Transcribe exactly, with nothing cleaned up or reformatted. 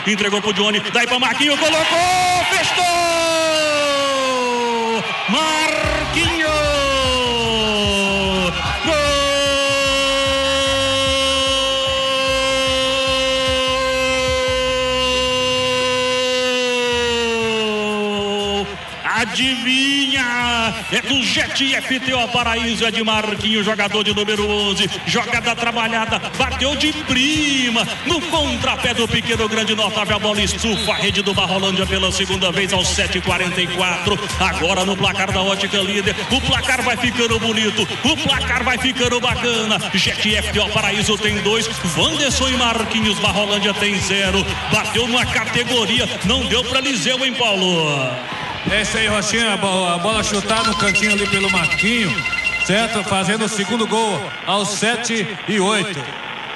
entregou pro Johnny, daí pra Marquinhos, colocou, festou! Marquinhos! Adivinha, é do Jet F T O Paraíso, é de Marquinhos, jogador de número onze, jogada trabalhada, bateu de prima, no contrapé do pequeno grande notável, a bola estufa a rede do Barrolândia pela segunda vez aos sete e quarenta e quatro, agora no placar da Ótica Líder, o placar vai ficando bonito, o placar vai ficando bacana, Jet F T O Paraíso tem dois, Wanderson e Marquinhos, Barrolândia tem zero, bateu numa categoria, não deu pra Liseu, hein, Paulo? É isso aí, Rochinha, a bola, a bola chutada no cantinho ali pelo Marquinho, certo? Fazendo o segundo gol aos sete e oito.